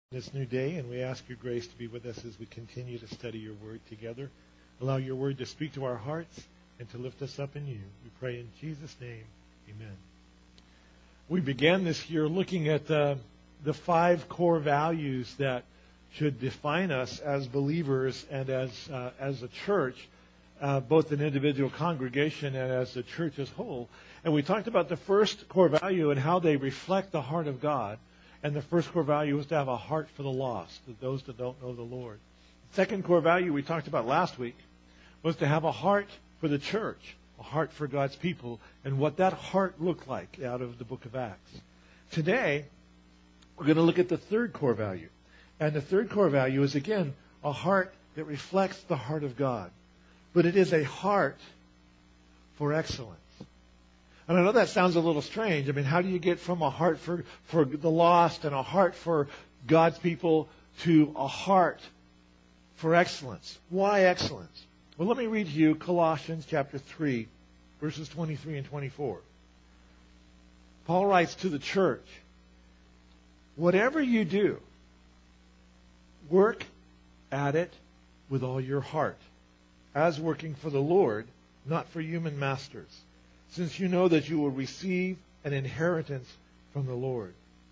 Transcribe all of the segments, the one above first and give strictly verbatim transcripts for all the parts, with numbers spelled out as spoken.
This new day, and we ask your grace to be with us as we continue to study your word together. Allow your word to speak to our hearts and to lift us up in you. We pray in Jesus' name, amen. We began this year looking at uh, the five core values that should define us as believers and as uh, as a church, uh, both an individual congregation and as a church as a whole. And we talked about the first core value and how they reflect the heart of God. And the first core value is to have a heart for the lost, those that don't know the Lord. The second core value we talked about last week was to have a heart for the church, a heart for God's people, and what that heart looked like out of the book of Acts. Today, we're going to look at the third core value. And the third core value is, again, a heart that reflects the heart of God. But it is a heart for excellence. And I know that sounds a little strange. I mean, how do you get from a heart for, for the lost and a heart for God's people to a heart for excellence? Why excellence? Well, let me read to you Colossians chapter three, verses twenty-three and twenty-four. Paul writes to the church, whatever you do, work at it with all your heart, as working for the Lord, not for human masters, since you know that you will receive an inheritance from the Lord.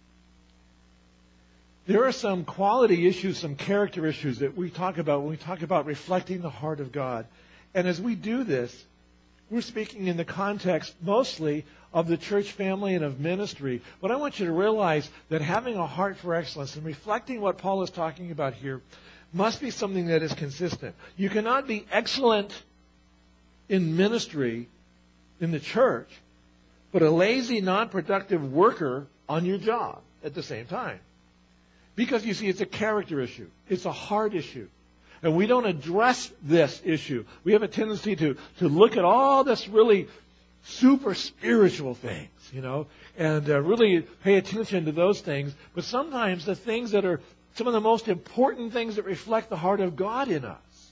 There are some quality issues, some character issues that we talk about when we talk about reflecting the heart of God. And as we do this, we're speaking in the context mostly of the church family and of ministry. But I want you to realize that having a heart for excellence and reflecting what Paul is talking about here must be something that is consistent. You cannot be excellent in ministry in the church, but a lazy, non-productive worker on your job at the same time. Because, you see, it's a character issue. It's a heart issue. And we don't address this issue. We have a tendency to, to look at all this really super spiritual things, you know, and uh, really pay attention to those things. But sometimes the things that are some of the most important things that reflect the heart of God in us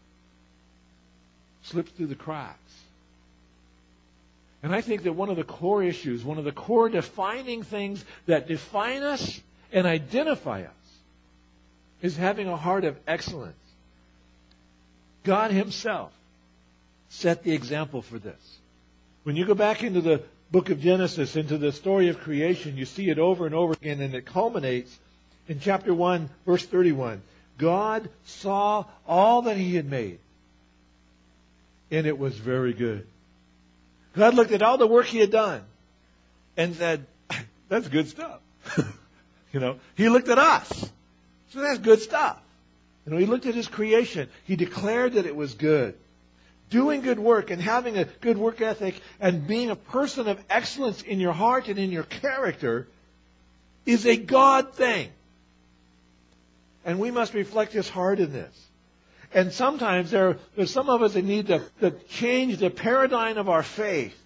slip through the cracks. And I think that one of the core issues, one of the core defining things that define us and identify us is having a heart of excellence. God Himself set the example for this. When you go back into the book of Genesis, into the story of creation, you see it over and over again, and it culminates in chapter one, verse thirty-one. God saw all that He had made, and it was very good. God looked at all the work He had done and said, that's good stuff. you know, He looked at us. So that's good stuff. You know, He looked at His creation. He declared that it was good. Doing good work and having a good work ethic and being a person of excellence in your heart and in your character is a God thing. And we must reflect His heart in this. And sometimes there, there's some of us that need to, to change the paradigm of our faith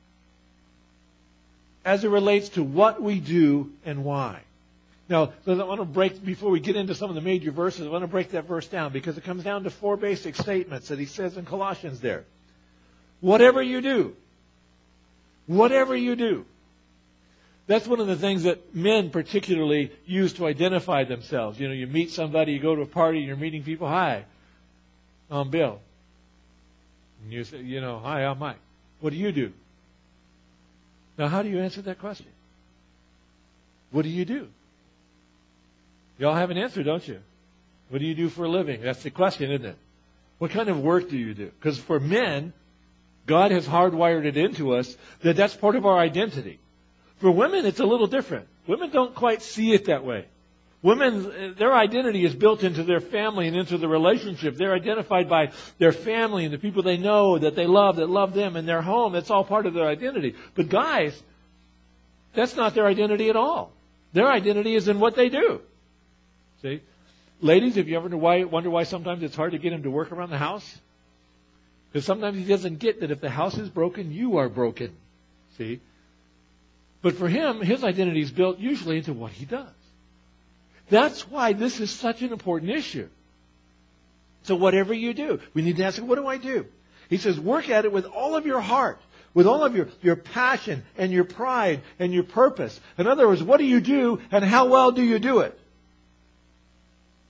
as it relates to what we do and why. Now, I want to break, before we get into some of the major verses, I want to break that verse down because it comes down to four basic statements that he says in Colossians there. Whatever you do, whatever you do. That's one of the things that men particularly use to identify themselves. You know, you meet somebody, you go to a party, you're meeting people. Hi, I'm Bill. And you say, you know, hi, I'm Mike. What do you do? Now, how do you answer that question? What do you do? You all have an answer, don't you? What do you do for a living? That's the question, isn't it? What kind of work do you do? Because for men, God has hardwired it into us that that's part of our identity. For women, it's a little different. Women don't quite see it that way. Women, their identity is built into their family and into the relationship. They're identified by their family and the people they know, that they love, that love them, and their home. That's all part of their identity. But guys, that's not their identity at all. Their identity is in what they do. See? Ladies, have you ever why, wonder why sometimes it's hard to get him to work around the house? Because sometimes he doesn't get that if the house is broken, you are broken. See? But for him, his identity is built usually into what he does. That's why this is such an important issue. So whatever you do, we need to ask, what do I do? He says, work at it with all of your heart, with all of your, your passion and your pride and your purpose. In other words, what do you do and how well do you do it?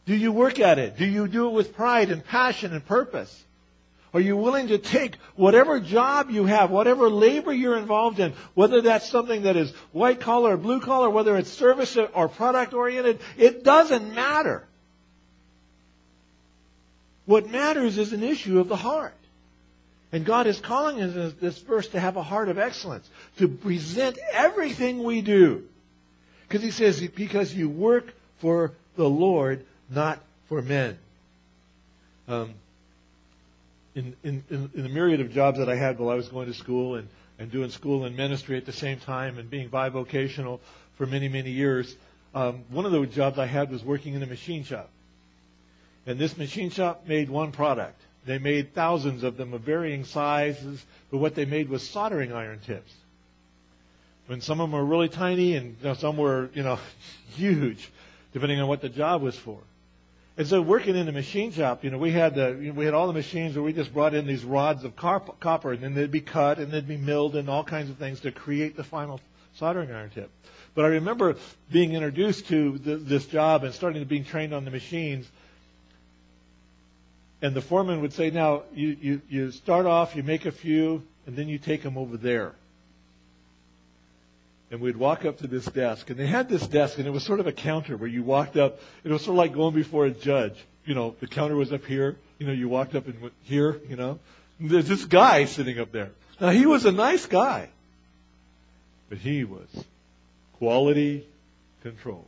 Do you work at it? Do you do it with pride and passion and purpose? Are you willing to take whatever job you have, whatever labor you're involved in, whether that's something that is white collar or blue collar, whether it's service or product oriented, it doesn't matter. What matters is an issue of the heart. And God is calling us in this verse to have a heart of excellence, to present everything we do. Because he says, because you work for the Lord, not for men. Um, in, in, in, in the myriad of jobs that I had while I was going to school and, and doing school and ministry at the same time and being bivocational for many, many years, um, one of the jobs I had was working in a machine shop. And this machine shop made one product. They made thousands of them of varying sizes, but what they made was soldering iron tips. When some of them were really tiny and you know, some were, you know, huge, depending on what the job was for. And so working in the machine shop, you know, we had the, you know, we had all the machines where we just brought in these rods of copper, and then they'd be cut and they'd be milled and all kinds of things to create the final soldering iron tip. But I remember being introduced to the, this job and starting to being trained on the machines. And the foreman would say, now, you, you, you start off, you make a few, and then you take them over there. And we'd walk up to this desk. And they had this desk, and it was sort of a counter where you walked up. It was sort of like going before a judge. You know, the counter was up here. You know, you walked up and went here, you know. And there's this guy sitting up there. Now, he was a nice guy. But he was quality control.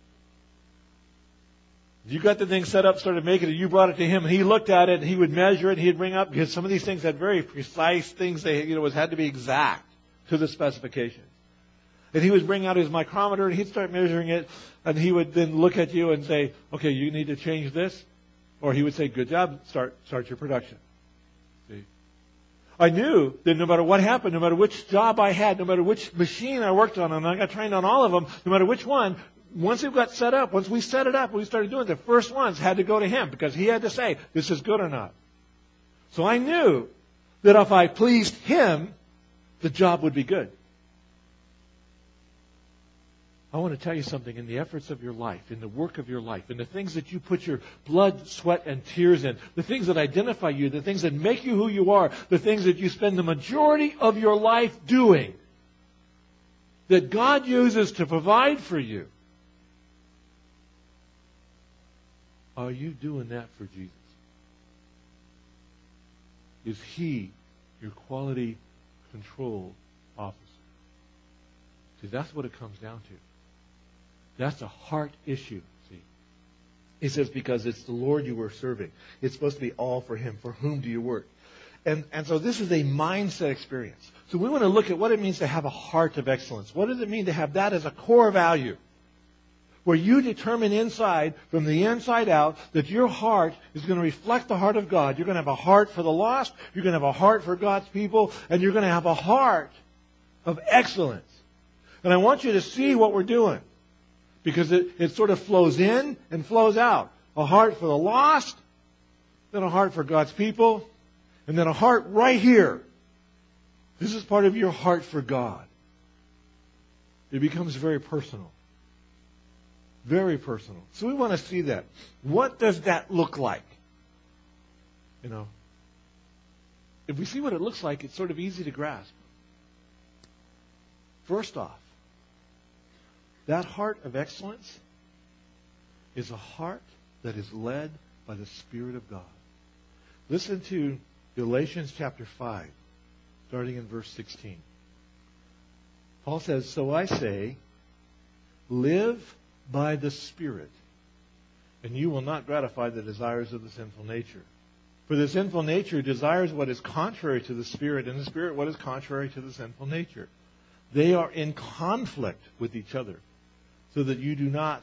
You got the thing set up, started making it, you brought it to him, and he looked at it, and he would measure it, and he'd bring up, because some of these things had very precise things, they, you know, it had to be exact to the specifications. And he would bring out his micrometer, and he'd start measuring it, and he would then look at you and say, okay, you need to change this. Or he would say, good job, start, start your production. See? I knew that no matter what happened, no matter which job I had, no matter which machine I worked on, and I got trained on all of them, no matter which one, once it got set up, once we set it up, we started doing it, the first ones had to go to him because he had to say, this is good or not. So I knew that if I pleased him, the job would be good. I want to tell you something. In the efforts of your life, in the work of your life, in the things that you put your blood, sweat, and tears in, the things that identify you, the things that make you who you are, the things that you spend the majority of your life doing, that God uses to provide for you, are you doing that for Jesus? Is He your quality control officer? See, that's what it comes down to. That's a heart issue, see. He says, because it's the Lord you are serving. It's supposed to be all for Him. For whom do you work? And, and so this is a mindset experience. So we want to look at what it means to have a heart of excellence. What does it mean to have that as a core value? Where you determine inside, from the inside out, that your heart is going to reflect the heart of God. You're going to have a heart for the lost. You're going to have a heart for God's people. And you're going to have a heart of excellence. And I want you to see what we're doing. Because it, it sort of flows in and flows out. A heart for the lost, then a heart for God's people, and then a heart right here. This is part of your heart for God. It becomes very personal. Very personal. So we want to see that. What does that look like? You know, if we see what it looks like, it's sort of easy to grasp. First off, that heart of excellence is a heart that is led by the Spirit of God. Listen to Galatians chapter five, starting in verse sixteen. Paul says, so I say, live by the Spirit, and you will not gratify the desires of the sinful nature. For the sinful nature desires what is contrary to the Spirit, and the Spirit what is contrary to the sinful nature. They are in conflict with each other, so that you do not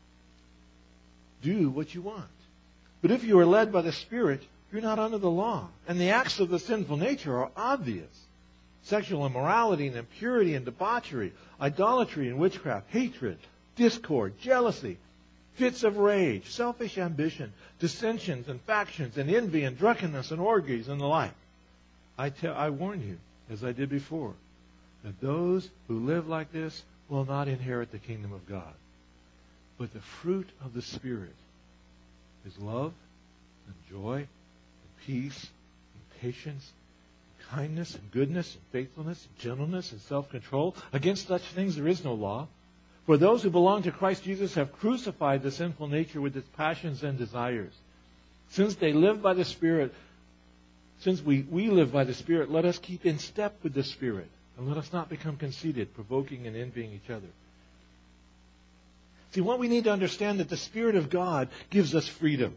do what you want. But if you are led by the Spirit, you're not under the law. And the acts of the sinful nature are obvious. Sexual immorality and impurity and debauchery, idolatry and witchcraft, hatred, discord, jealousy, fits of rage, selfish ambition, dissensions and factions, and envy and drunkenness and orgies and the like. I tell, I warn you, as I did before, that those who live like this will not inherit the kingdom of God. But the fruit of the Spirit is love and joy and peace and patience, and kindness and goodness and faithfulness and gentleness and self-control. Against such things there is no law. For those who belong to Christ Jesus have crucified the sinful nature with its passions and desires. Since they live by the Spirit, since we, we live by the Spirit, let us keep in step with the Spirit. And let us not become conceited, provoking and envying each other. See, what we need to understand that the Spirit of God gives us freedom.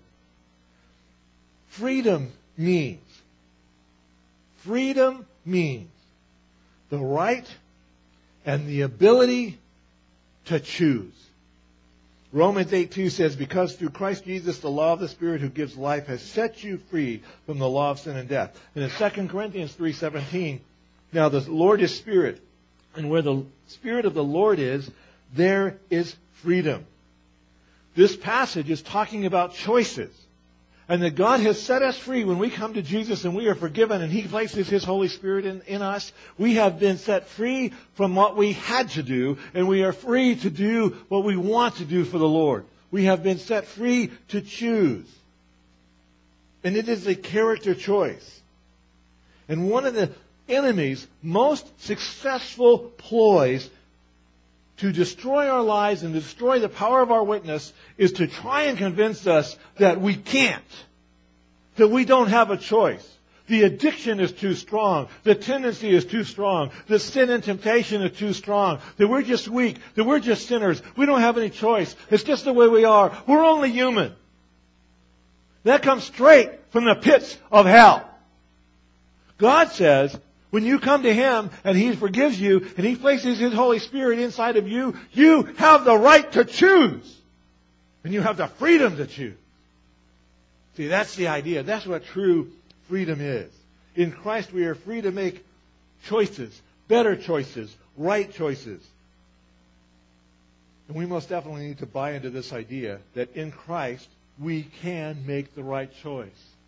Freedom means, freedom means the right and the ability to choose. Romans eight two says, because through Christ Jesus, the law of the Spirit who gives life has set you free from the law of sin and death. And in Second Corinthians three seventeen, now the Lord is Spirit, and where the Spirit of the Lord is, there is freedom. This passage is talking about choices. And that God has set us free when we come to Jesus and we are forgiven and He places His Holy Spirit in, in us. We have been set free from what we had to do, and we are free to do what we want to do for the Lord. We have been set free to choose. And it is a character choice. And one of the enemy's most successful ploys to destroy our lives and destroy the power of our witness is to try and convince us that we can't, that we don't have a choice. The addiction is too strong. The tendency is too strong. The sin and temptation is too strong. That we're just weak. That we're just sinners. We don't have any choice. It's just the way we are. We're only human. That comes straight from the pits of hell. God says, when you come to Him and He forgives you and He places His Holy Spirit inside of you, you have the right to choose. And you have the freedom to choose. See, that's the idea. That's what true freedom is. In Christ we are free to make choices, better choices, right choices. And we most definitely need to buy into this idea that in Christ we can make the right choice.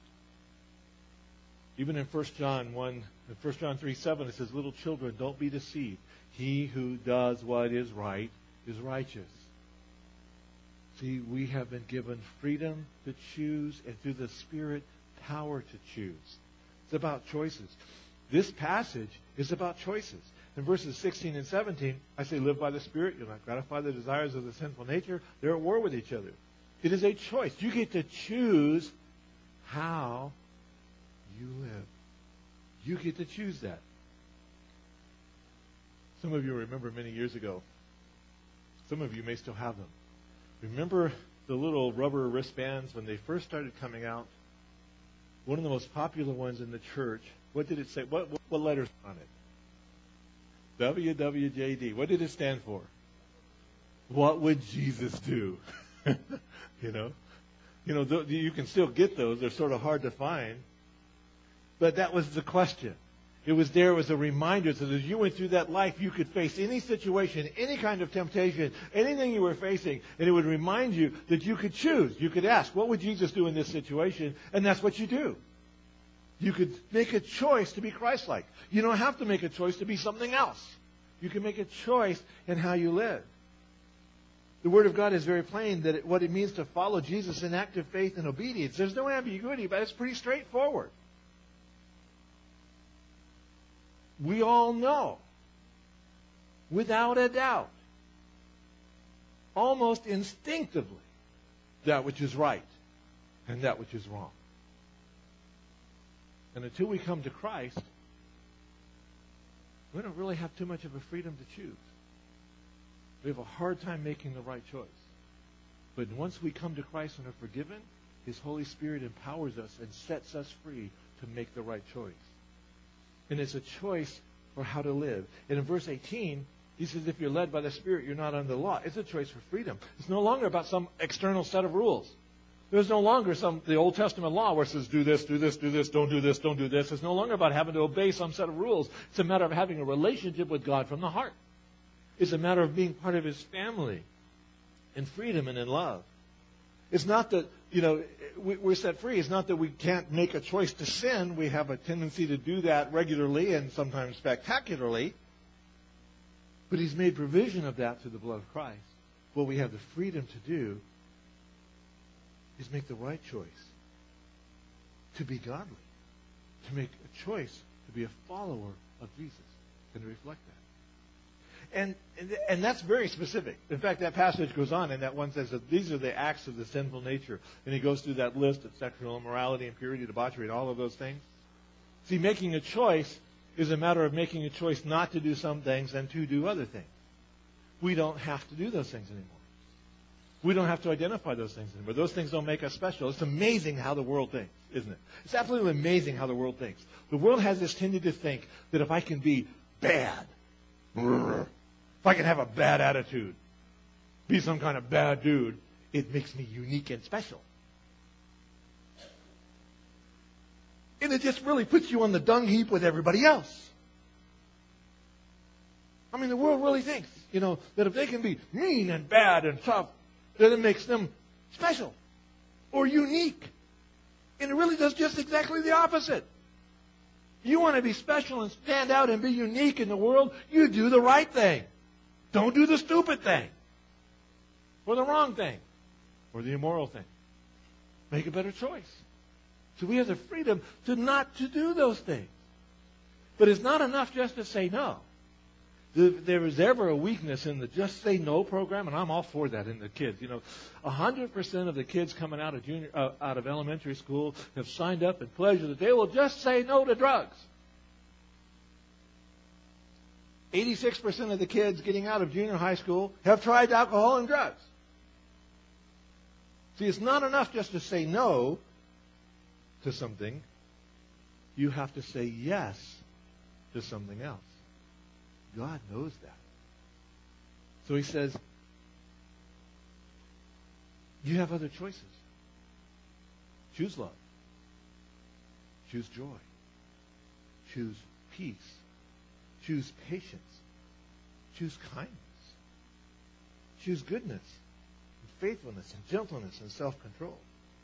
Even in First John one, in First John three seven, it says, little children, don't be deceived. He who does what is right is righteous. See, we have been given freedom to choose, and through the Spirit, power to choose. It's about choices. This passage is about choices. In verses sixteen and seventeen, I say, live by the Spirit. You'll not gratify the desires of the sinful nature. They're at war with each other. It is a choice. You get to choose how you live. You get to choose that. Some of you remember many years ago. Some of you may still have them. Remember the little rubber wristbands when they first started coming out? One of the most popular ones in the church. What did it say? What, what, what letters on it? W W J D. What did it stand for? What would Jesus do? you know, you know, th- you can still get those. They're sort of hard to find. But that was the question. It was there as a reminder that as you went through that life, you could face any situation, any kind of temptation, anything you were facing, and it would remind you that you could choose. You could ask, what would Jesus do in this situation? And that's what you do. You could make a choice to be Christ-like. You don't have to make a choice to be something else. You can make a choice in how you live. The Word of God is very plain that it, what it means to follow Jesus in active faith and obedience. There's no ambiguity, but it's pretty straightforward. We all know, without a doubt, almost instinctively, that which is right and that which is wrong. And until we come to Christ, we don't really have too much of a freedom to choose. We have a hard time making the right choice. But once we come to Christ and are forgiven, His Holy Spirit empowers us and sets us free to make the right choice. And it's a choice for how to live. And in verse eighteen, he says, if you're led by the Spirit, you're not under the law. It's a choice for freedom. It's no longer about some external set of rules. There's no longer some the Old Testament law where it says, do this, do this, do this, don't do this, don't do this. It's no longer about having to obey some set of rules. It's a matter of having a relationship with God from the heart. It's a matter of being part of His family in freedom and in love. It's not that, you know, we're set free. It's not that we can't make a choice to sin. We have a tendency to do that regularly and sometimes spectacularly. But He's made provision of that through the blood of Christ. What we have the freedom to do is make the right choice to be godly, to make a choice to be a follower of Jesus and to reflect that. And, and and that's very specific. In fact, that passage goes on, and that one says that these are the acts of the sinful nature. And he goes through that list of sexual immorality, impurity, debauchery, and all of those things. See, making a choice is a matter of making a choice not to do some things and to do other things. We don't have to do those things anymore. We don't have to identify those things anymore. Those things don't make us special. It's amazing how the world thinks, isn't it? It's absolutely amazing how the world thinks. The world has this tendency to think that if I can be bad, if I can have a bad attitude, be some kind of bad dude, it makes me unique and special. And it just really puts you on the dung heap with everybody else. I mean, the world really thinks, you know, that if they can be mean and bad and tough, that it makes them special or unique. And it really does just exactly the opposite. You want to be special and stand out and be unique in the world, you do the right thing. Don't do the stupid thing or the wrong thing or the immoral thing. Make a better choice. So we have the freedom to not to do those things. But it's not enough just to say no. If there is ever a weakness in the Just Say No program, and I'm all for that in the kids. You know, one hundred percent of the kids coming out of junior, uh, out of elementary school have signed up and pledged that they will just say no to drugs. eighty-six percent of the kids getting out of junior high school have tried alcohol and drugs. See, it's not enough just to say no to something. You have to say yes to something else. God knows that. So he says, you have other choices. Choose love. Choose joy. Choose peace. Choose patience. Choose kindness. Choose goodness, and faithfulness, and gentleness, and self-control.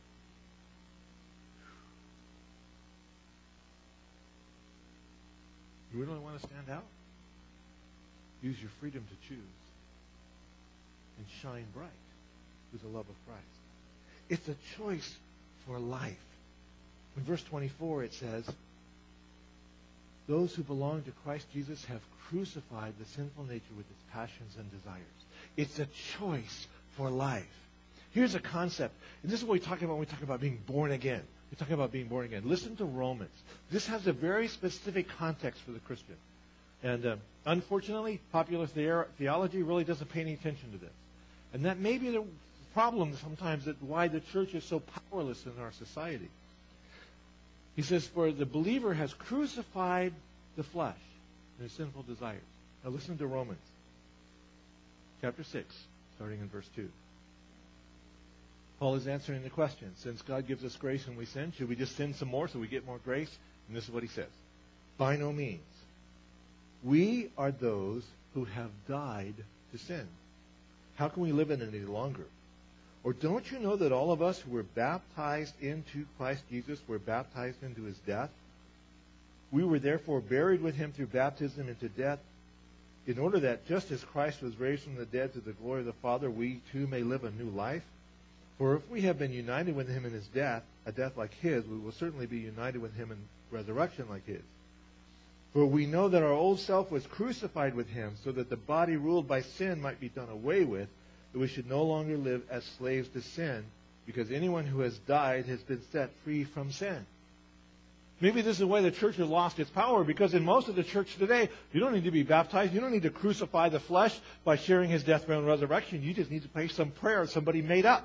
You really want to stand out? Use your freedom to choose and shine bright with the love of Christ. It's a choice for life. In verse twenty-four it says, those who belong to Christ Jesus have crucified the sinful nature with its passions and desires. It's a choice for life. Here's a concept, and this is what we talk about when we talk about being born again. We're talking about being born again. Listen to Romans. This has a very specific context for the Christian. And uh, unfortunately, popular the- theology really doesn't pay any attention to this. And that may be the problem sometimes that why the church is so powerless in our society. He says, for the believer has crucified the flesh and his sinful desires. Now listen to Romans chapter six, starting in verse two. Paul is answering the question, since God gives us grace when we sin, should we just sin some more so we get more grace? And this is what he says. By no means. We are those who have died to sin. How can we live in it any longer? Or don't you know that all of us who were baptized into Christ Jesus were baptized into his death? We were therefore buried with him through baptism into death, in order that just as Christ was raised from the dead to the glory of the Father, we too may live a new life. For if we have been united with him in his death, a death like his, we will certainly be united with him in resurrection like his. For we know that our old self was crucified with him, so that the body ruled by sin might be done away with, that we should no longer live as slaves to sin, because anyone who has died has been set free from sin. Maybe this is why the church has lost its power, because in most of the church today, you don't need to be baptized. You don't need to crucify the flesh by sharing his death, burial, and resurrection. You just need to pray some prayer somebody made up.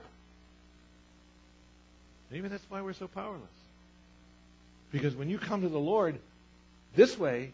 Maybe that's why we're so powerless. Because when you come to the Lord this way,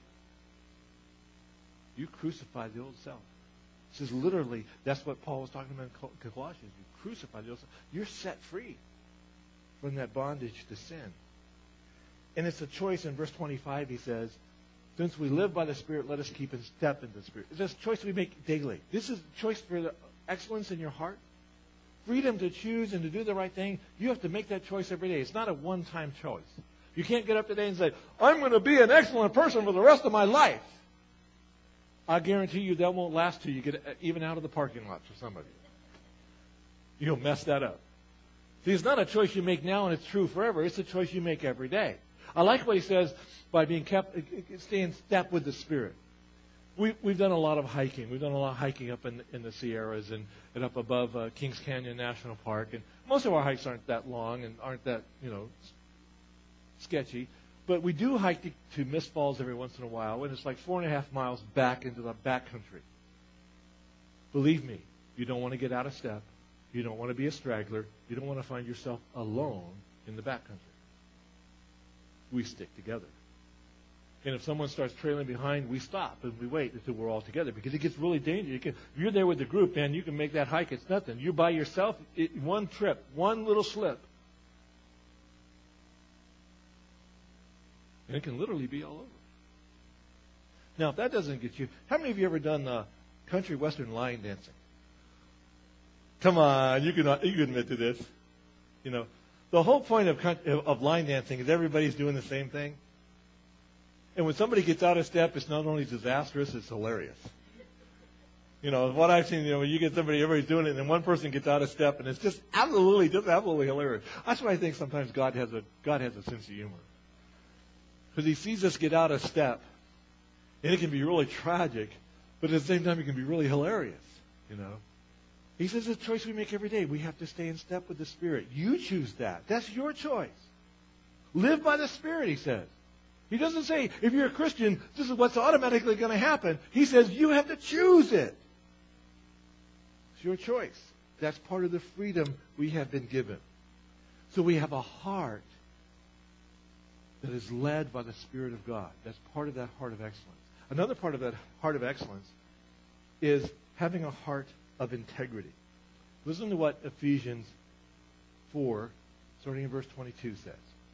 you crucify the old self. This is literally, that's what Paul was talking about in Colossians. You crucify the old self. You're set free from that bondage to sin. And it's a choice. In verse twenty-five, he says, since we live by the Spirit, let us keep in step in the Spirit. It's a choice we make daily. This is a choice for the excellence in your heart. Freedom to choose and to do the right thing. You have to make that choice every day. It's not a one-time choice. You can't get up today and say, I'm going to be an excellent person for the rest of my life. I guarantee you that won't last till you get even out of the parking lot for somebody. You'll mess that up. See, it's not a choice you make now and it's true forever. It's a choice you make every day. I like what he says by being kept, staying in step with the Spirit. We, we've done a lot of hiking. We've done a lot of hiking up in, in the Sierras and, and up above uh, Kings Canyon National Park. And most of our hikes aren't that long and aren't that, you know, sketchy. But we do hike to, to Mist Falls every once in a while, and it's like four and a half miles back into the back country. Believe me, you don't want to get out of step. You don't want to be a straggler. You don't want to find yourself alone in the back country. We stick together. And if someone starts trailing behind, we stop and we wait until we're all together because it gets really dangerous. You can, if you're there with the group, man, you can make that hike. It's nothing. You're by yourself, it, one trip, one little slip. And it can literally be all over. Now, if that doesn't get you, how many of you ever done uh, country western line dancing? Come on, you can you can admit to this. You know, the whole point of of line dancing is everybody's doing the same thing. And when somebody gets out of step, it's not only disastrous, it's hilarious. You know, what I've seen, you know, when you get somebody, everybody's doing it, and then one person gets out of step, and it's just absolutely, just absolutely hilarious. That's why I think sometimes God has a God has a sense of humor. Because he sees us get out of step, and it can be really tragic, but at the same time, it can be really hilarious, you know. He says it's a choice we make every day. We have to stay in step with the Spirit. You choose that. That's your choice. Live by the Spirit, he says. He doesn't say, if you're a Christian, this is what's automatically going to happen. He says, you have to choose it. It's your choice. That's part of the freedom we have been given. So we have a heart that is led by the Spirit of God. That's part of that heart of excellence. Another part of that heart of excellence is having a heart of integrity. Listen to what Ephesians four, starting in verse twenty-two, says.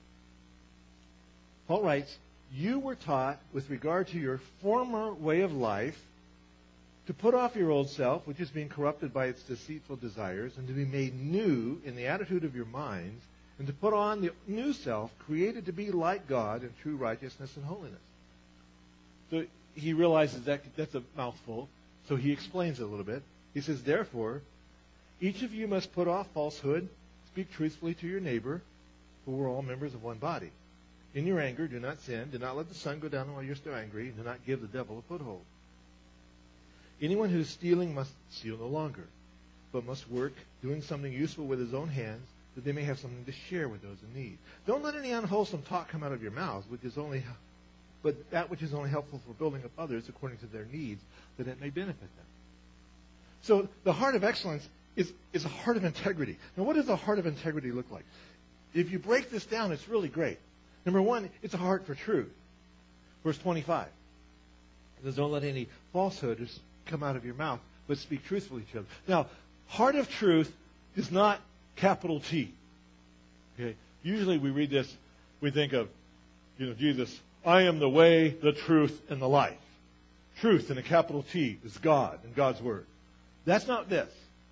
Paul writes, you were taught with regard to your former way of life to put off your old self, which is being corrupted by its deceitful desires, and to be made new in the attitude of your minds, and to put on the new self, created to be like God in true righteousness and holiness. So he realizes that that's a mouthful, so he explains it a little bit. He says, therefore, each of you must put off falsehood, speak truthfully to your neighbor, for we're all members of one body. In your anger, do not sin. Do not let the sun go down while you're still angry. Do not give the devil a foothold. Anyone who is stealing must steal no longer, but must work, doing something useful with his own hands, that they may have something to share with those in need. Don't let any unwholesome talk come out of your mouths, which is only, but that which is only helpful for building up others according to their needs, that it may benefit them. So the heart of excellence is, is a heart of integrity. Now, what does a heart of integrity look like? If you break this down, it's really great. Number one, it's a heart for truth. Verse twenty-five. It says, don't let any falsehood come out of your mouth, but speak truthfully to each other. Now, heart of truth is not capital T. Okay? Usually we read this, we think of, you know, Jesus, I am the way, the truth, and the life. Truth in a capital T is God and God's Word. That's not this.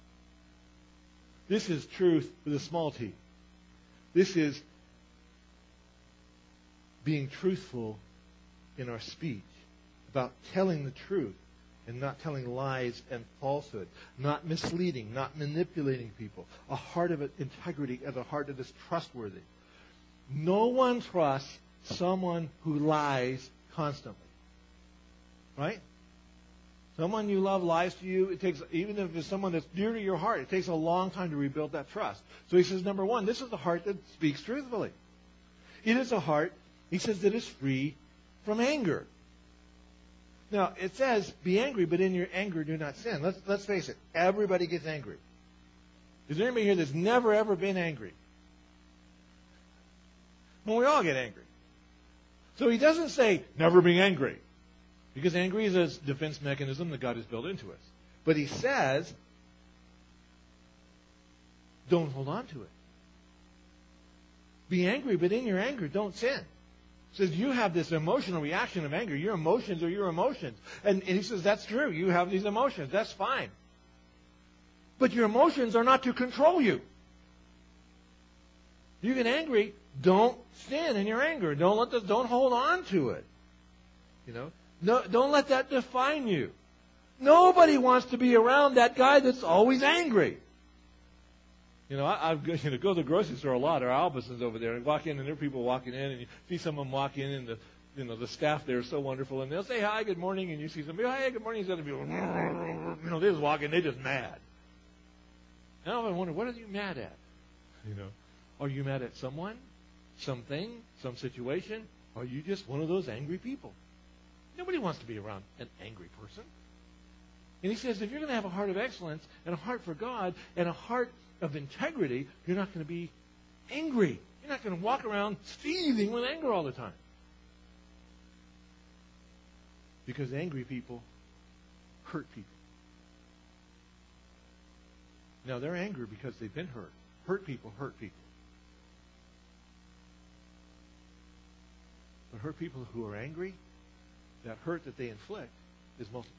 This is truth with a small t. This is being truthful in our speech, about telling the truth and not telling lies and falsehood, not misleading, not manipulating people. A heart of integrity as a heart that is trustworthy. No one trusts someone who lies constantly. Right? Someone you love lies to you. It takes, even if it's someone that's dear to your heart, it takes a long time to rebuild that trust. So he says, number one, this is a heart that speaks truthfully. It is a heart, he says, that is free from anger. Now, it says, be angry, but in your anger do not sin. Let's, let's face it. Everybody gets angry. Is there anybody here that's never, ever been angry? Well, we all get angry. So he doesn't say, never be angry. Because angry is a defense mechanism that God has built into us. But he says, don't hold on to it. Be angry, but in your anger, don't sin. He says, you have this emotional reaction of anger. Your emotions are your emotions. And, and he says, that's true. You have these emotions. That's fine. But your emotions are not to control you. You get angry, don't sin in your anger. Don't let this, don't hold on to it. You know? No, don't let that define you. Nobody wants to be around that guy that's always angry. You know, I, I you know, go to the grocery store a lot. There are Albertsons over there, and walk in, and there are people walking in, and you see some of them walk in, and the you know the staff there is so wonderful, and they'll say hi, good morning, and you see somebody, hi, good morning, and other people, you know, they just walk in, they're just mad. Now I wonder, what are you mad at? You know, are you mad at someone, something, some situation? Are you just one of those angry people? Nobody wants to be around an angry person. And he says, if you're going to have a heart of excellence and a heart for God and a heart of integrity, you're not going to be angry. You're not going to walk around seething with anger all the time. Because angry people hurt people. Now, they're angry because they've been hurt. Hurt people hurt people. But hurt people who are angry, that hurt that they inflict is multiplied.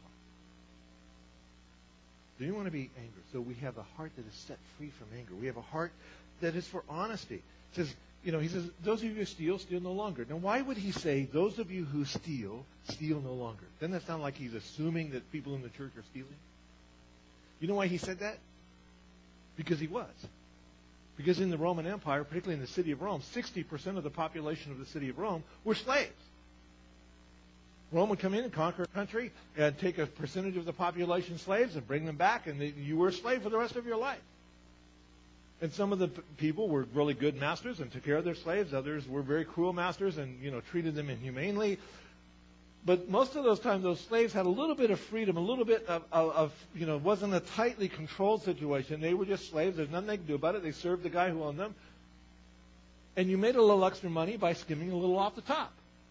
Do you want to be angry? So we have a heart that is set free from anger. We have a heart that is for honesty. It says, you know, he says, those of you who steal, steal no longer. Now, why would he say, those of you who steal, steal no longer? Doesn't that sound like he's assuming that people in the church are stealing? You know why he said that? Because he was. Because in the Roman Empire, particularly in the city of Rome, sixty percent of the population of the city of Rome were slaves. Rome would come in and conquer a country and take a percentage of the population slaves and bring them back, and you were a slave for the rest of your life. And some of the p- people were really good masters and took care of their slaves. Others were very cruel masters and, you know, treated them inhumanely. But most of those times, those slaves had a little bit of freedom, a little bit of, of, of, you know, wasn't a tightly controlled situation. They were just slaves. There's nothing they could do about it. They served the guy who owned them. And you made a little extra money by skimming a little off the top.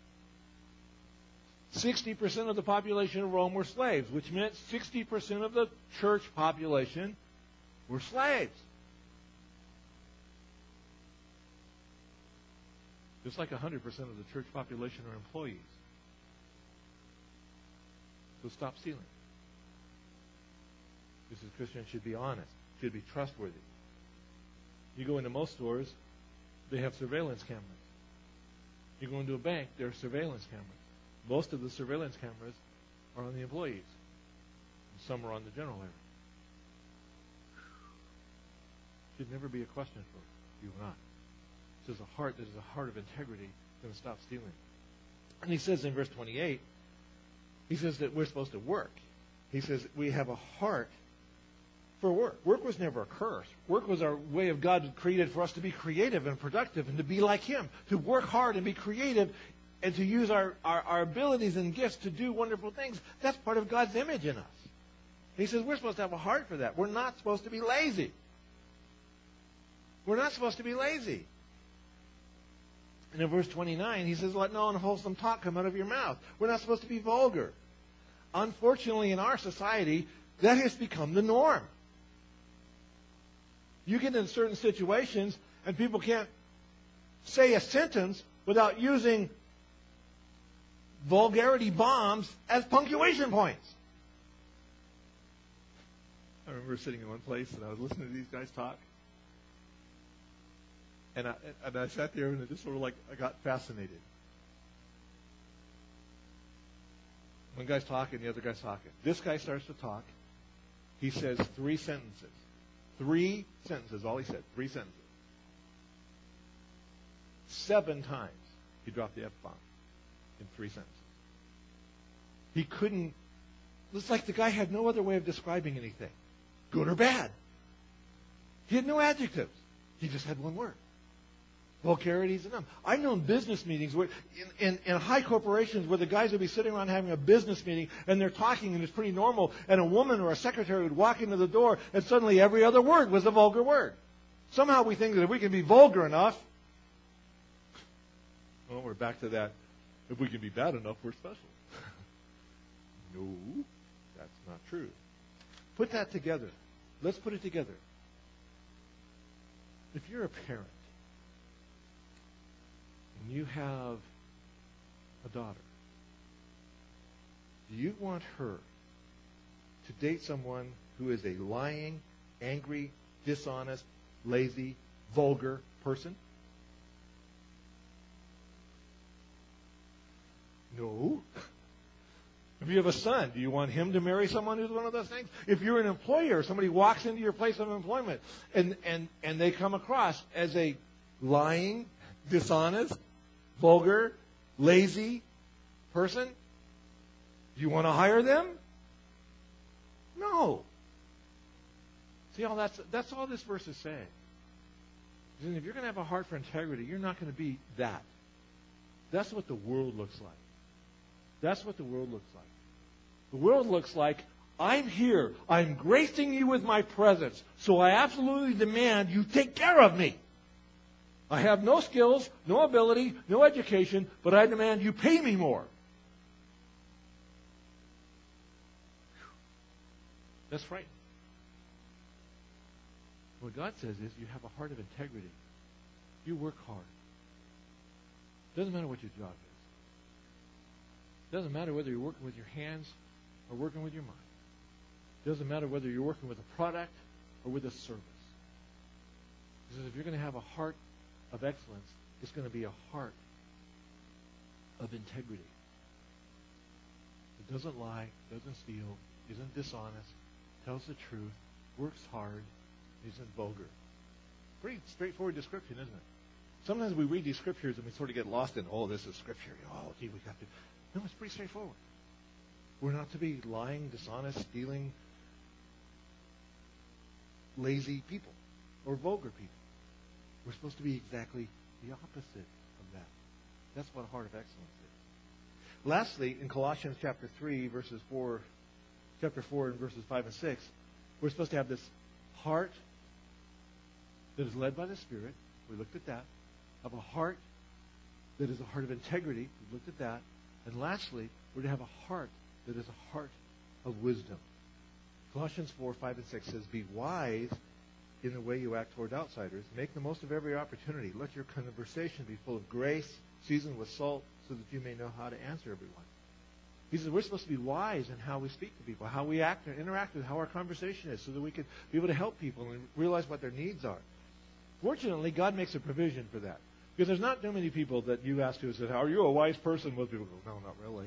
sixty percent of the population of Rome were slaves, which meant sixty percent of the church population were slaves. Just like one hundred percent of the church population are employees. So stop stealing. This is Christians should be honest, should be trustworthy. You go into most stores, they have surveillance cameras. You go into a bank, there are surveillance cameras. Most of the surveillance cameras are on the employees. And some are on the general area. Should never be a question for you and I. This is a heart that is a heart of integrity going to stop stealing. And he says in verse twenty-eight, he says that we're supposed to work. He says we have a heart for work. Work was never a curse. Work was our way of God created for us to be creative and productive and to be like Him, to work hard and be creative and to use our, our, our abilities and gifts to do wonderful things. That's part of God's image in us. He says we're supposed to have a heart for that. We're not supposed to be lazy. We're not supposed to be lazy. And in verse twenty-nine, he says, let no unwholesome talk come out of your mouth. We're not supposed to be vulgar. Unfortunately, in our society, that has become the norm. You get in certain situations, and people can't say a sentence without using vulgarity bombs as punctuation points. I remember sitting in one place, and I was listening to these guys talk. And I, and I sat there and I just sort of like, I got fascinated. One guy's talking, the other guy's talking. This guy starts to talk. He says three sentences. Three sentences, all he said. Three sentences. Seven times he dropped the F-bomb in three sentences. He couldn't, it's like the guy had no other way of describing anything, good or bad. He had no adjectives. He just had one word. Vulgarities and them. I've known business meetings where in, in, in high corporations where the guys would be sitting around having a business meeting and they're talking and it's pretty normal, and a woman or a secretary would walk into the door and suddenly every other word was a vulgar word. Somehow we think that if we can be vulgar enough, well, we're back to that. If we can be bad enough, we're special. No, that's not true. Put that together. Let's put it together. If you're a parent, and you have a daughter, do you want her to date someone who is a lying, angry, dishonest, lazy, vulgar person? No. If you have a son, do you want him to marry someone who's one of those things? If you're an employer, somebody walks into your place of employment and, and, and they come across as a lying, dishonest, vulgar, lazy person, do you want to hire them? No. See, all that's, that's all this verse is saying. And if you're going to have a heart for integrity, you're not going to be that. That's what the world looks like. That's what the world looks like. The world looks like, I'm here. I'm gracing you with my presence. So I absolutely demand you take care of me. I have no skills, no ability, no education, but I demand you pay me more. That's frightening. What God says is you have a heart of integrity. You work hard. Doesn't matter what your job is. Doesn't matter whether you're working with your hands or working with your mind. Doesn't matter whether you're working with a product or with a service. He says if you're going to have a heart of excellence, it's going to be a heart of integrity. It doesn't lie, doesn't steal, isn't dishonest, tells the truth, works hard, isn't vulgar. Pretty straightforward description, isn't it? Sometimes we read these scriptures and we sort of get lost in, oh, this is scripture. Oh, gee, we got to. No, it's pretty straightforward. We're not to be lying, dishonest, stealing, lazy people or vulgar people. We're supposed to be exactly the opposite of that. That's what a heart of excellence is. Lastly, in Colossians chapter three, verses four, chapter four and verses five and six, we're supposed to have this heart that is led by the Spirit. We looked at that. Have a heart that is a heart of integrity. We looked at that. And lastly, we're to have a heart that is a heart of wisdom. Colossians four, five, and six says, be wise in the way you act toward outsiders. Make the most of every opportunity. Let your conversation be full of grace, seasoned with salt, so that you may know how to answer everyone. He says we're supposed to be wise in how we speak to people, how we act and interact with, how our conversation is, so that we can be able to help people and realize what their needs are. Fortunately, God makes a provision for that. Because there's not too many people that you ask who said, are you a wise person? Most people go, no, not really.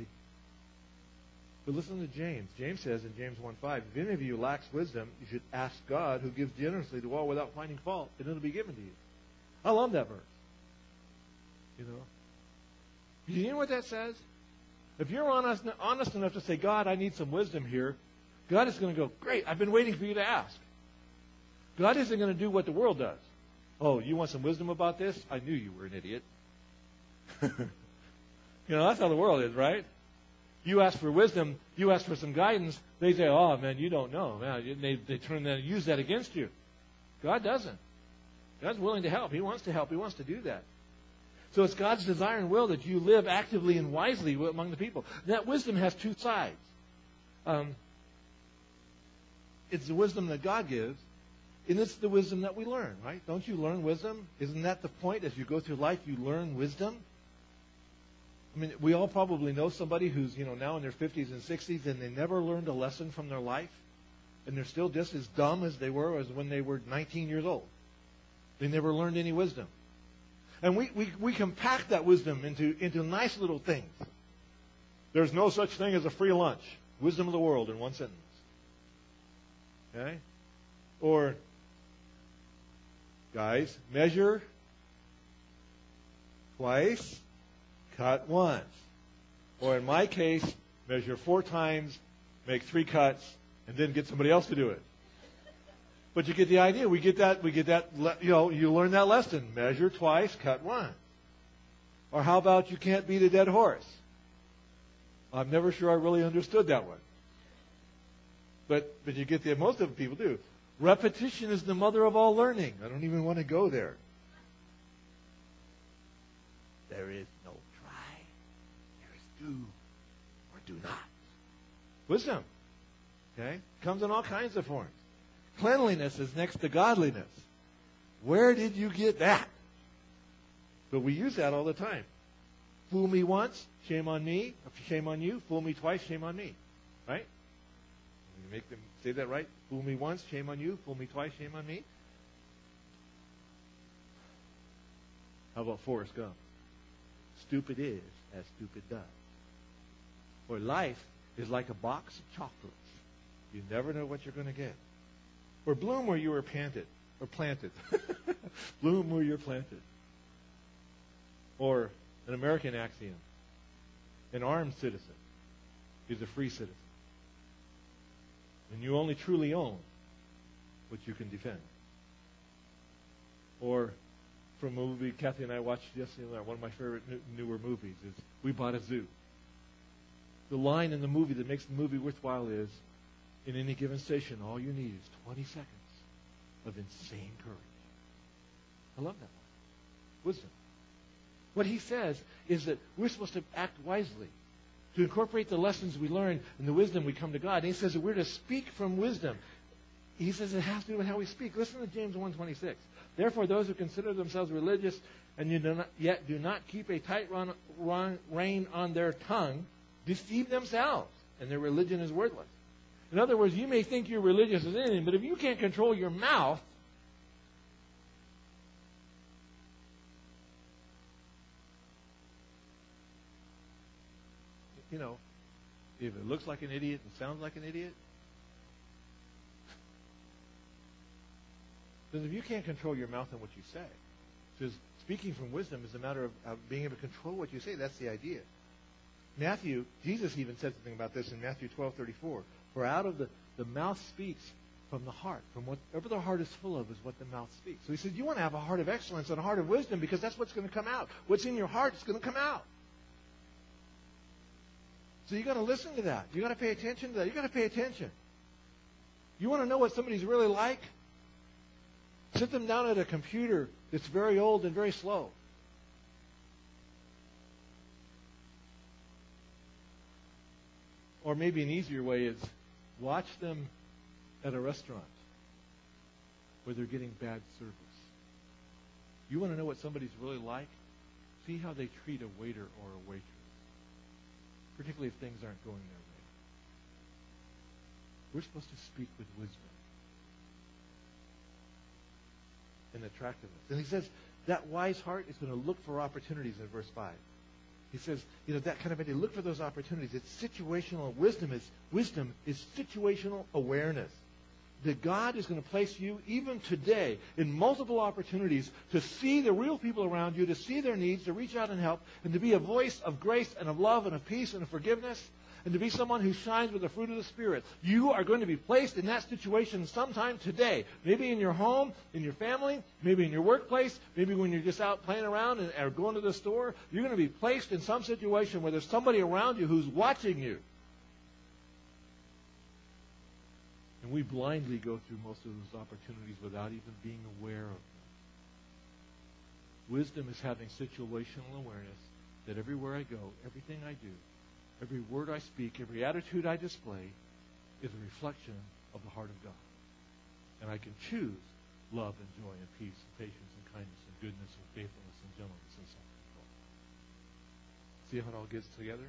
But listen to James. James says in James one five, if any of you lacks wisdom, you should ask God, who gives generously to all without finding fault, and it'll be given to you. I love that verse. You know? You know what that says? If you're honest, honest enough to say, God, I need some wisdom here, God is going to go, great, I've been waiting for you to ask. God isn't going to do what the world does. Oh, you want some wisdom about this? I knew you were an idiot. You know, that's how the world is, right? You ask for wisdom, you ask for some guidance, they say, oh, man, you don't know. Man, they, they turn that and use that against you. God doesn't. God's willing to help. He wants to help. He wants to do that. So it's God's desire and will that you live actively and wisely among the people. That wisdom has two sides. Um, it's the wisdom that God gives, and it's the wisdom that we learn, right? Don't you learn wisdom? Isn't that the point? As you go through life, you learn wisdom. I mean, we all probably know somebody who's, you know, now in their fifties and sixties, and they never learned a lesson from their life, and they're still just as dumb as they were as when they were nineteen years old. They never learned any wisdom. And we, we, we compact that wisdom into, into nice little things. There's no such thing as a free lunch. Wisdom of the world in one sentence. Okay? Or, guys, measure twice, cut once. Or in my case, measure four times, make three cuts, and then get somebody else to do it. But you get the idea. We get that, we get that, you know, you learn that lesson. Measure twice, cut once. Or how about you can't beat a dead horse? I'm never sure I really understood that one. But, but you get the, most of the people do. Repetition is the mother of all learning. I don't even want to go there. There is no try. There is do or do not. Wisdom. Okay? Comes in all kinds of forms. Cleanliness is next to godliness. Where did you get that? But we use that all the time. Fool me once, shame on me. Shame on you. Fool me twice, shame on me. Right? You make them say that right? Fool me once, shame on you. Fool me twice, shame on me. How about Forrest Gump? Stupid is as stupid does. Or life is like a box of chocolates. You never know what you're going to get. Or bloom where you were planted. Or planted. Bloom where you're planted. Or an American axiom. An armed citizen is a free citizen. And you only truly own what you can defend. Or from a movie Kathy and I watched yesterday, one of my favorite newer movies is We Bought a Zoo. The line in the movie that makes the movie worthwhile is, in any given station, all you need is twenty seconds of insane courage. I love that one. Wisdom. What he says is that we're supposed to act wisely, to incorporate the lessons we learn and the wisdom we come to God. And he says that we're to speak from wisdom. He says it has to do with how we speak. Listen to James one twenty-six. Therefore, those who consider themselves religious and you do not, yet do not keep a tight run, run, rein on their tongue deceive themselves, and their religion is worthless. In other words, you may think you're religious as anything, but if you can't control your mouth, you know, if it looks like an idiot and sounds like an idiot, then if you can't control your mouth and what you say, because speaking from wisdom is a matter of, of being able to control what you say. That's the idea. Matthew, Jesus even said something about this in Matthew twelve thirty-four. For out of the, the mouth speaks from the heart. From whatever the heart is full of is what the mouth speaks. So he said, you want to have a heart of excellence and a heart of wisdom because that's what's going to come out. What's in your heart is going to come out. So you got to listen to that. You got to pay attention to that. You got to pay attention. You want to know what somebody's really like? Sit them down at a computer that's very old and very slow. Or maybe an easier way is watch them at a restaurant where they're getting bad service. You want to know what somebody's really like? See how they treat a waiter or a waitress, particularly if things aren't going their way. We're supposed to speak with wisdom and attractiveness. And he says that wise heart is going to look for opportunities in verse five. He says, you know, that kind of idea. Look for those opportunities. It's situational. Wisdom is wisdom is situational awareness. That God is going to place you, even today, in multiple opportunities to see the real people around you, to see their needs, to reach out and help, and to be a voice of grace and of love and of peace and of forgiveness, and to be someone who shines with the fruit of the Spirit. You are going to be placed in that situation sometime today. Maybe in your home, in your family, maybe in your workplace, maybe when you're just out playing around and, or going to the store. You're going to be placed in some situation where there's somebody around you who's watching you. And we blindly go through most of those opportunities without even being aware of them. Wisdom is having situational awareness that everywhere I go, everything I do, every word I speak, every attitude I display is a reflection of the heart of God. And I can choose love and joy and peace and patience and kindness and goodness and faithfulness and gentleness and self-control. See how it all gets together?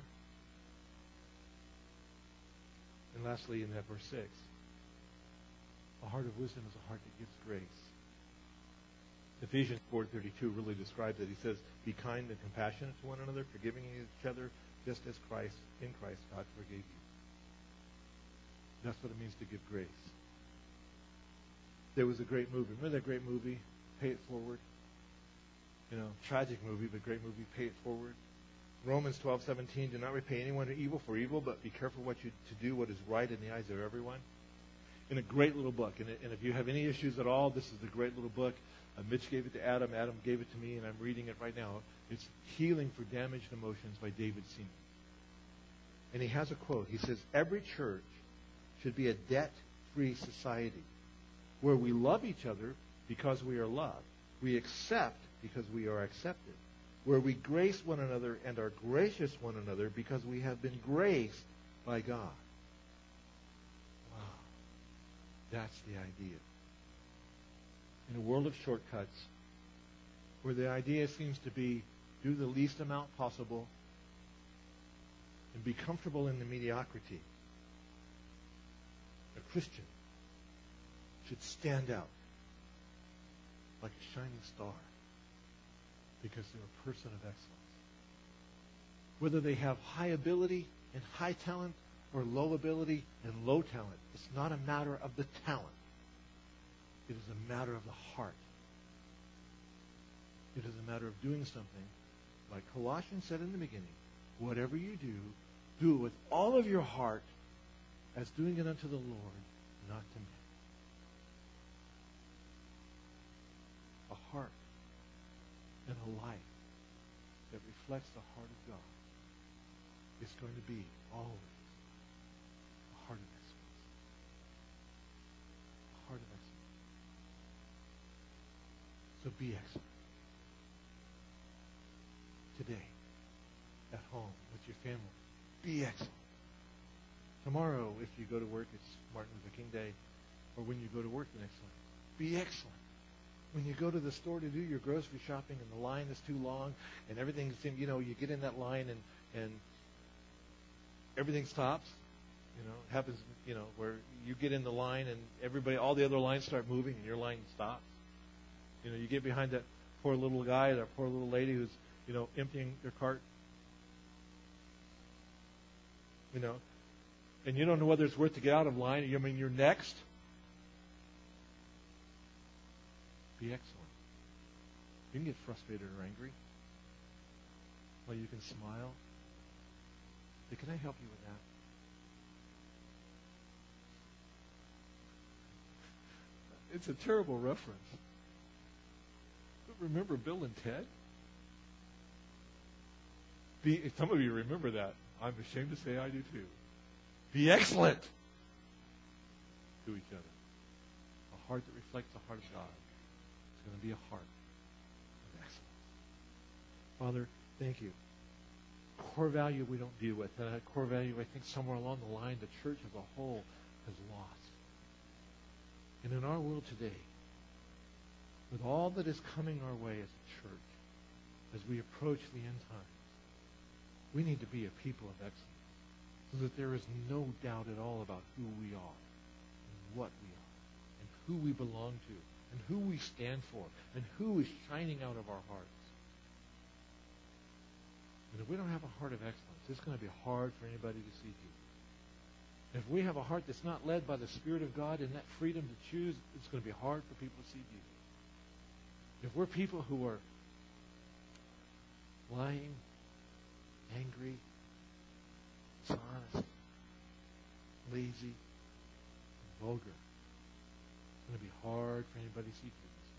And lastly, in that verse six, a heart of wisdom is a heart that gives grace. Ephesians four thirty-two really describes it. He says, be kind and compassionate to one another, forgiving each other, just as Christ, in Christ, God forgave you. That's what it means to give grace. There was a great movie. Remember that great movie, Pay It Forward? You know, tragic movie, but great movie, Pay It Forward. Romans twelve seventeen, do not repay anyone evil for evil, but be careful what you to do what is right in the eyes of everyone. In a great little book. And, and if you have any issues at all, this is a great little book. Uh, Mitch gave it to Adam. Adam gave it to me, and I'm reading it right now. It's Healing for Damaged Emotions by David Seaman. And he has a quote. He says, every church should be a debt-free society where we love each other because we are loved. We accept because we are accepted. Where we grace one another and are gracious one another because we have been graced by God. Wow. That's the idea. In a world of shortcuts, where the idea seems to be do the least amount possible and be comfortable in the mediocrity, a Christian should stand out like a shining star because they're a person of excellence. Whether they have high ability and high talent or low ability and low talent. It's not a matter of the talent. It is a matter of the heart. It is a matter of doing something, like Colossians said in the beginning, whatever you do, do it with all of your heart as doing it unto the Lord, not to men. A heart and a life that reflects the heart of God is going to be always a heart of excellence. A heart of excellence. So be excellent. Today, at home, with your family, be excellent. Tomorrow, if you go to work, it's Martin Luther King Day, or when you go to work the next time, be excellent. When you go to the store to do your grocery shopping and the line is too long and everything's, you know, you get in that line and, and everything stops. You know, it happens, you know, where you get in the line and everybody, all the other lines start moving and your line stops. You know, you get behind that poor little guy, that poor little lady who's, you know, emptying their cart. You know, and you don't know whether it's worth to get out of line. I mean, you're next. Be excellent. You can get frustrated or angry. Well, you can smile. But can I help you with that? It's a terrible reference. But remember Bill and Ted? Be, some of you remember that. I'm ashamed to say I do too. Be excellent to each other. A heart that reflects the heart of God. It's going to be a heart of excellence. Father, thank you. Core value we don't deal with. And that core value, I think somewhere along the line, the church as a whole has lost. And in our world today, with all that is coming our way as a church, as we approach the end times, we need to be a people of excellence, so that there is no doubt at all about who we are, and what we are, and who we belong to, and who we stand for, and who is shining out of our hearts. And if we don't have a heart of excellence, it's going to be hard for anybody to see Jesus. And if we have a heart that's not led by the Spirit of God and that freedom to choose, it's going to be hard for people to see Jesus. If we're people who are lying, angry, dishonest, lazy, and vulgar, it's going to be hard for anybody to see Jesus.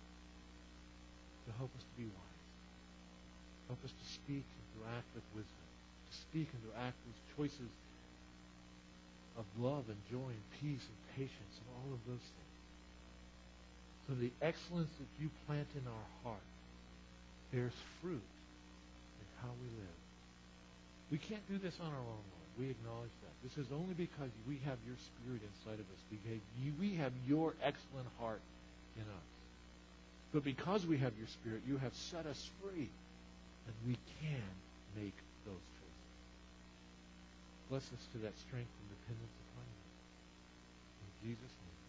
So help us to be wise. Help us to speak and to act with wisdom, to speak and to act with choices of love and joy and peace and patience and all of those things. So the excellence that you plant in our heart bears fruit in how we live. We can't do this on our own, Lord. We acknowledge that. This is only because we have your Spirit inside of us. We, gave you, we have your excellent heart in us. But because we have your Spirit, you have set us free, and we can make those choices. Bless us to that strength and dependence upon you. In Jesus' name.